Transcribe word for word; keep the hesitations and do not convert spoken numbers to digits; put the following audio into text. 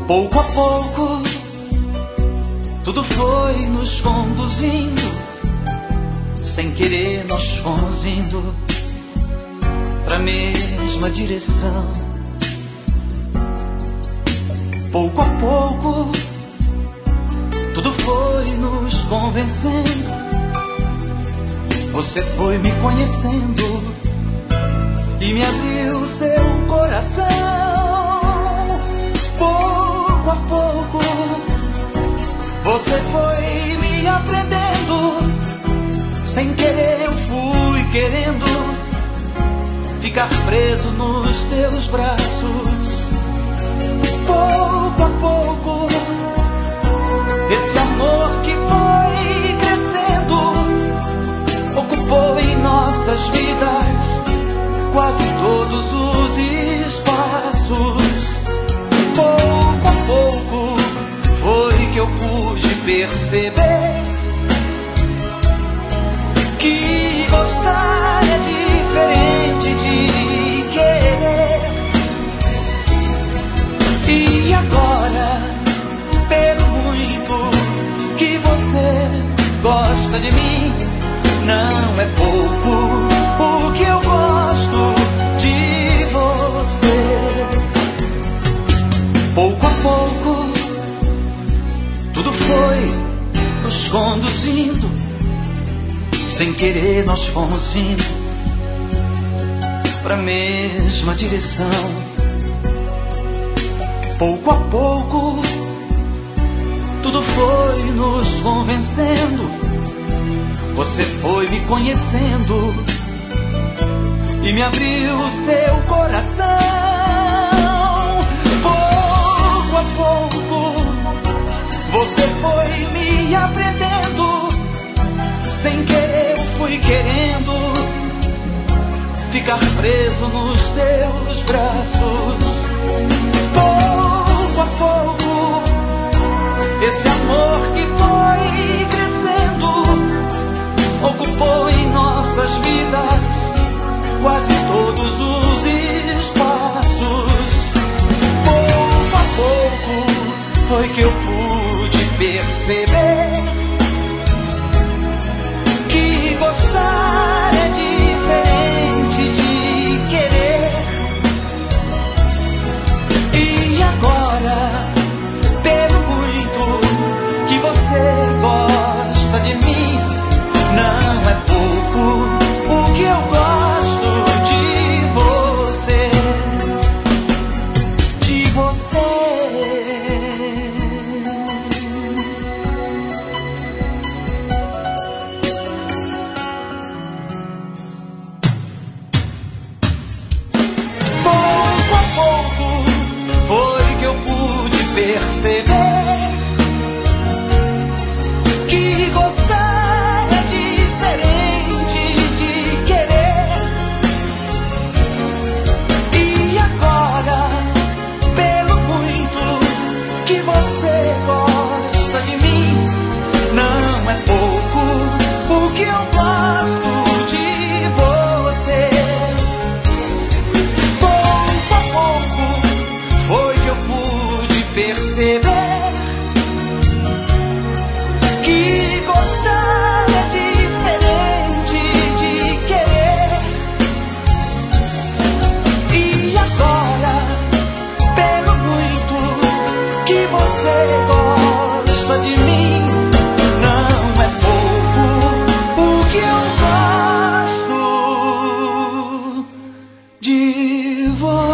Pouco a pouco, tudo foi nos conduzindo. Sem querer nós fomos indo pra mesma direção. Pouco a pouco, tudo foi nos convencendo. Você foi me conhecendo e me abriu seu coração. Pouco a pouco, você foi me aprendendo. Sem querer eu fui querendo ficar preso nos teus braços. Pouco a pouco, esse amor que foi crescendo ocupou em nossas vidas quase todos os espaços. Pouco a pouco foi que eu pude perceber que gostar é diferente de querer. E agora, pelo muito que você gosta de mim, não é pouco o que eu gosto de você. Pouco a pouco, tudo foi nos conduzindo. Sem querer nós fomos indo pra mesma direção. Pouco a pouco, tudo foi nos convencendo. Você foi me conhecendo e me abriu o seu coração. Pouco a pouco, você foi me aprendendo. Sem querer eu fui querendo ficar preso nos teus braços. Pouco a pouco, esse amor que foi crescendo ocupou em nossas vidas quase todos os espaços. Pouco a pouco foi que eu pude perceber que gostar é diferente de querer. E agora, pelo muito que você gosta de mim, não é pouco o que eu gosto de você, de você. Pouco a pouco foi que eu pude perceber que gostar é diferente de querer. E agora, pelo muito que você gosta de mim, não é pouco o que eu gosto de você. Pouco a pouco foi que eu pude perceber que gostar é diferente de querer. E agora, pelo muito que você gosta de mim, não é pouco o que eu gosto de você.